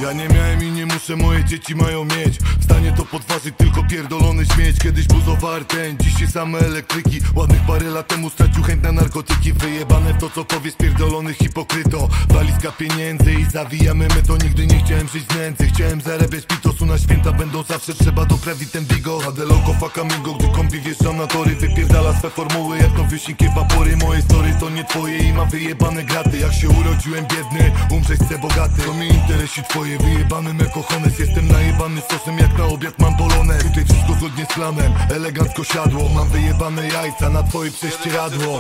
Ja nie miałem i nie muszę, moje dzieci mają mieć. W stanie to podważyć tylko pierdolony śmieć. Kiedyś buzowa rtęć, dzisiaj same elektryki. Ładnych parę lat temu stracił chęć na narkotyki. Wyjebane w to co powie spierdolony hipokryto. Walizka pieniędzy i zawijamy my to. Nigdy nie chciałem żyć z nędzy, chciałem zarabiać pitosu. Na święta będą zawsze, trzeba doprawić ten bigo. Adeloko fuck amigo, gdy kombi wjeżdża na tory. Wypierdala swe formuły jak nowiusinkie wapory. Moje story to nie twoje i mam wyjebane graty. Jak się urodziłem biedny, umrzeć chcę bogaty. To mi interesi twoje, wyjebany me cojones. Jestem najebany sosem jak na obiad mam polonez. Tutaj wszystko zgodnie z planem, elegancko siadło. Mam wyjebane jajca na twoje prześcieradło.